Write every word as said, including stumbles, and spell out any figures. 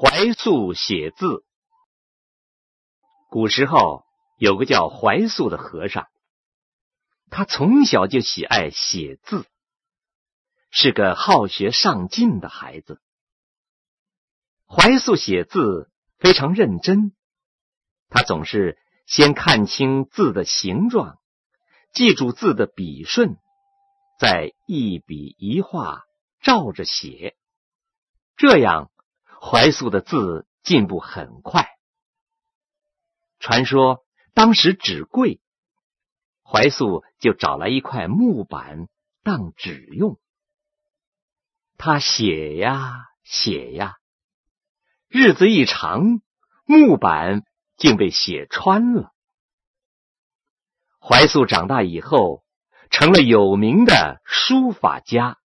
怀素写字。古时候有个叫怀素的和尚，他从小就喜爱写字，是个好学上进的孩子。怀素写字非常认真，他总是先看清字的形状，记住字的笔顺，再一笔一画照着写，这样怀素的字进步很快。传说当时纸贵，怀素就找来一块木板当纸用。他写呀写呀，日子一长，木板竟被写穿了。怀素长大以后，成了有名的书法家。